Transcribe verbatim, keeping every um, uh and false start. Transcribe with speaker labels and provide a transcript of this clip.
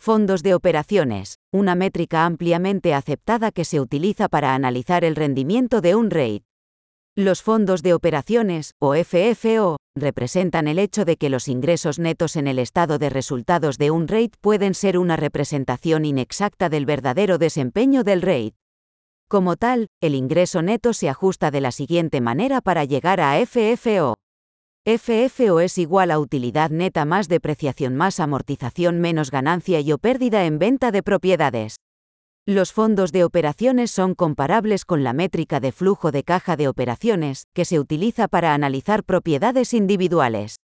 Speaker 1: Fondos de operaciones, una métrica ampliamente aceptada que se utiliza para analizar el rendimiento de un REIT. Los fondos de operaciones, o F F O, representan el hecho de que los ingresos netos en el estado de resultados de un REIT pueden ser una representación inexacta del verdadero desempeño del REIT. Como tal, el ingreso neto se ajusta de la siguiente manera para llegar a F F O. F F O es igual a utilidad neta más depreciación más amortización menos ganancia y o pérdida en venta de propiedades. Los fondos de operaciones son comparables con la métrica de flujo de caja de operaciones, que se utiliza para analizar propiedades individuales.